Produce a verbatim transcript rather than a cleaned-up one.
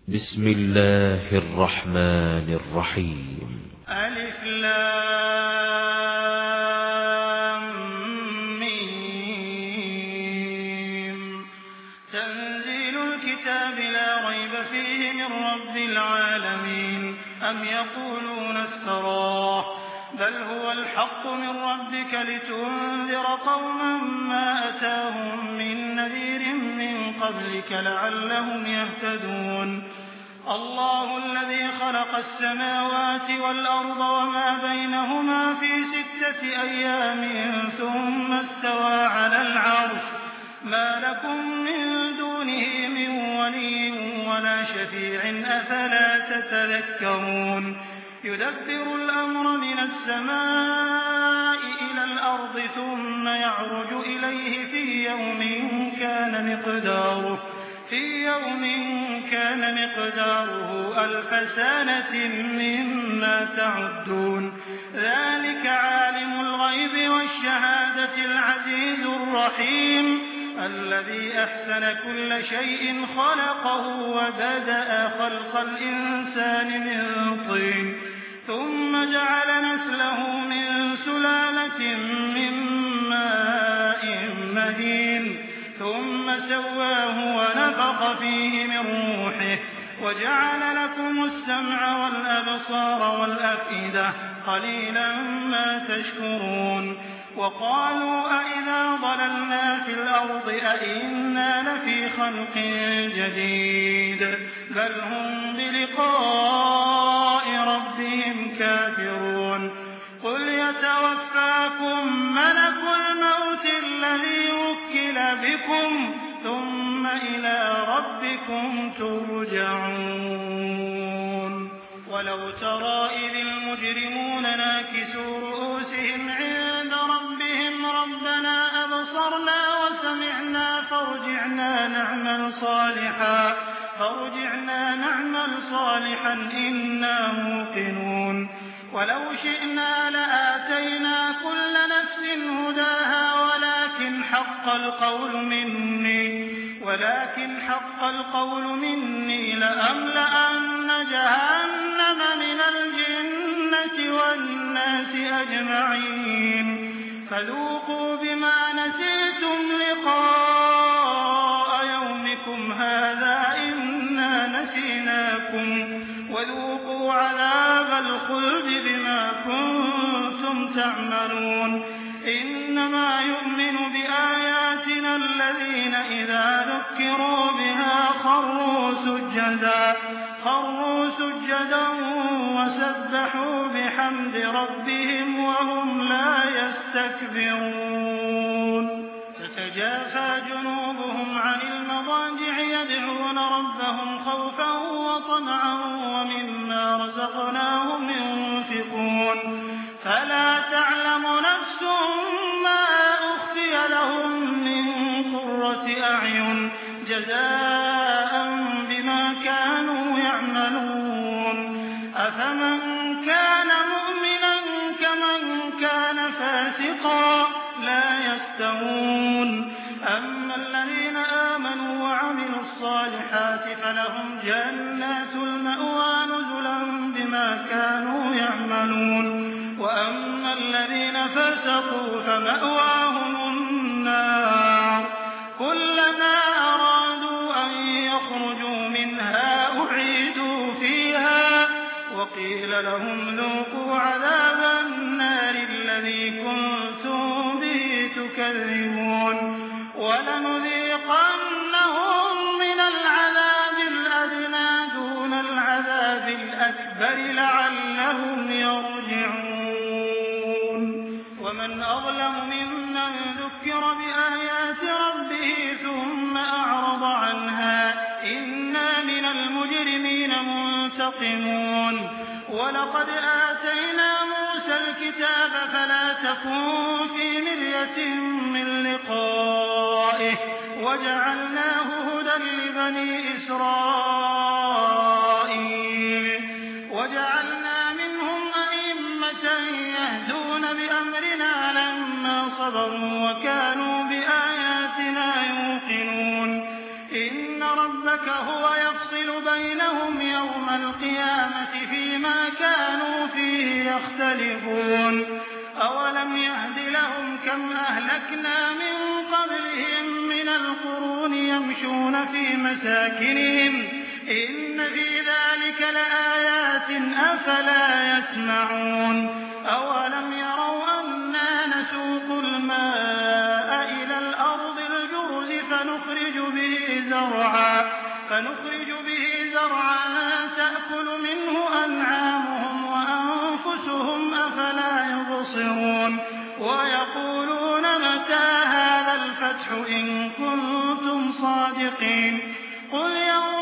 بسم الله الرحمن الرحيم. ألف لام ميم. تنزيل الكتاب لا ريب فيه من رب العالمين. أم يقولون افتراه بل هو الحق من ربك لتنذر قوما ما أتاهم من نذير من قبلك لعلهم يهتدون. الله الذي خلق السماوات والأرض وما بينهما في ستة أيام ثم استوى على العرش ما لكم من دونه من ولي ولا شفيع أفلا تتذكرون. يدبر الأمر من السماء إلى الأرض ثم يعرج إليه في يوم كان مقداره في يوم كان مقداره ألف سنة مما تعدون. ذلك عالم الغيب والشهادة العزيز الرحيم الذي أحسن كل شيء خلقه وبدأ خلق الإنسان من طين ثم جعل نسله من سلالة من ماء مهين ثم سواه ونفخ فيه من روحه وجعل لكم السمع والأبصار والأفئدة قليلا ما تشكرون. وقالوا أئذا ضللنا في الأرض أئنا لفي خلق جديد بل هم بلقاء ربهم كافرون. قل يتوفاكم ملك الموت الذي وكل بكم ثم إلى ربكم ترجعون. ولو ترى إذ المجرمون ناكسوا رؤوسهم عند ربهم ربنا أبصرنا وسمعنا فارجعنا نعمل صالحا فارجعنا نعمل صالحا إنا موقنون. ولو شئنا لآتينا كل نفس هداها ولكن حق القول مني ولكن حق القول مني لأملأن جهنم من الجنة والناس أجمعين. فذوقوا بما نسيتم لقاء يومكم هذا إنا نسيناكم وذوقوا عذاب الخلد بما كنتم تعملون. إنما يؤمن بآياتنا الذين إذا ذكروا بها خروا سجدا خروا سجدا وسبحوا بحمد ربهم وهم لا يستكبرون. تتجافى جنوبهم عن المضاجع يدعون ربهم خوفا وطمعا ومما رزقناهم ينفقون. فلا تعلم نفس ما أخفي لهم من قرة أعين جزاء بما كانوا يعملون. أفمن كان مؤمنا كمن كان فاسقا لا يستوون. أما الذين آمنوا وعملوا الصالحات فلهم جنات المأوى نزلا بما كانوا يعملون. وأما الذين فسقوا فمأواهم النار كلما أرادوا أن يخرجوا منها أعيدوا فيها وقيل لهم ذوقوا عذاب النار الذي كنتم به تكذبون. ولنذيقنهم من العذاب الأدنى دون العذاب الأكبر لعلهم يرجعون. ومن أظلم ممن ذكر بآيات ربه ثم أعرض عنها إنا من المجرمين منتقمون. ولقد آتينا موسى الكتاب فلا تكن في مرية من لقائه وجعلناه هدى لبني إسرائيل وجعلنا منهم أئمة يهدون بأمرنا لما صبروا وكانوا بآياتنا يوقنون. إن ربك هو يفصل بينهم يوم القيامة فيما كانوا فيه يختلفون أولم يهد لهم كم أهلكنا من قبلهم من القرون يمشون في مساكنهم إن في ذلك لآيات أفلا يسمعون أولم يروا أنا نسوق الماء إلى الأرض الجرز فنخرج به زرعا فنخرج به زرعا تأكل منه أنعامهم وأنفسهم أفلا يبصرون ويقولون متى هذا الفتح إن كنتم صادقين قل يوم